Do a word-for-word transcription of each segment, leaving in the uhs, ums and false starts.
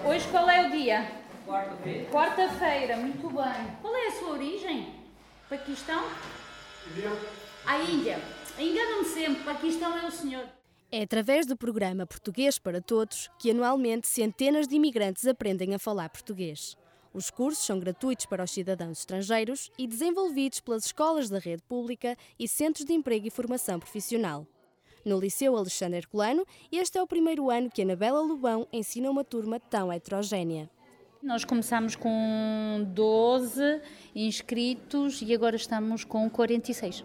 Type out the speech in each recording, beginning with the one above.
Hoje qual é o dia? Quarta-feira. Quarta-feira, muito bem. Qual é a sua origem? Paquistão? Índia. A Índia. Engano-me sempre, Paquistão é o senhor. É através do programa Português para Todos que anualmente centenas de imigrantes aprendem a falar português. Os cursos são gratuitos para os cidadãos estrangeiros e desenvolvidos pelas escolas da rede pública e centros de emprego e formação profissional. No Liceu Alexandre Herculano, este é o primeiro ano que Anabela Lobão ensina uma turma tão heterogénea. Nós começamos com doze inscritos e agora estamos com quarenta e seis.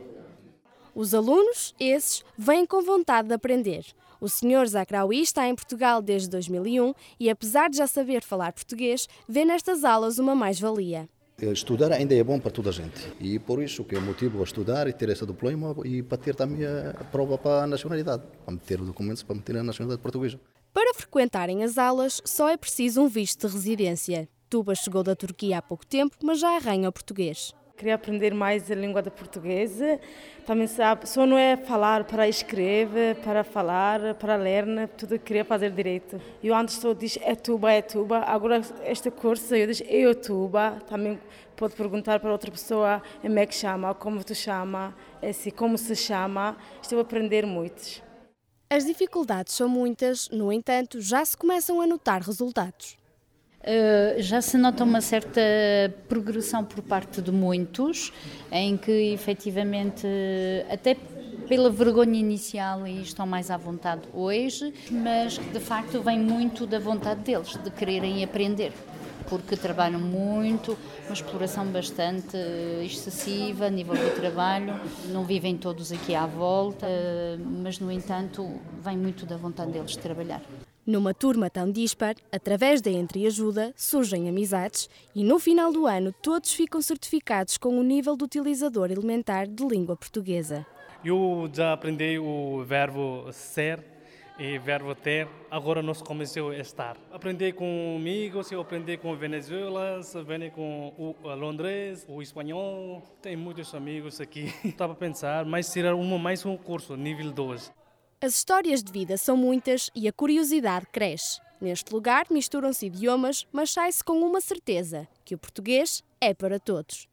Os alunos, esses, vêm com vontade de aprender. O senhor Zacraoui está em Portugal desde dois mil e um e, apesar de já saber falar português, vê nestas aulas uma mais-valia. Estudar ainda é bom para toda a gente e por isso que eu motivo a estudar e ter esse diploma e para ter também a prova para a nacionalidade, para meter os documentos para meter a nacionalidade portuguesa. Para frequentarem as aulas só é preciso um visto de residência. Tuba chegou da Turquia há pouco tempo, mas já arranha o português. Queria aprender mais a língua portuguesa, também sabe, só não é falar para escrever, para falar, para ler, né? Tudo queria fazer direito. Eu antes só disse é Tuba, é Tuba, agora este curso eu disse eu Tuba, também pode perguntar para outra pessoa como é que chama, como tu chama, assim, como se chama, estou a aprender muito. As dificuldades são muitas, no entanto, já se começam a notar resultados. Uh, já se nota uma certa progressão por parte de muitos, em que efetivamente, até pela vergonha inicial, e estão mais à vontade hoje, mas de facto vem muito da vontade deles, de quererem aprender, porque trabalham muito, uma exploração bastante excessiva a nível do trabalho, não vivem todos aqui à volta, mas no entanto vem muito da vontade deles de trabalhar. Numa turma tão dispar, através da entreajuda, surgem amizades e no final do ano todos ficam certificados com o nível de utilizador elementar de língua portuguesa. Eu já aprendi o verbo ser e verbo ter, agora nós começamos a estar. Aprendi com amigos, eu aprendi com Venezuela, aprendi com o Londres, o espanhol. Tenho muitos amigos aqui. Estava a pensar, mas tirar uma, mais um curso, nível dois. As histórias de vida são muitas e a curiosidade cresce. Neste lugar misturam-se idiomas, mas sai-se com uma certeza, que o português é para todos.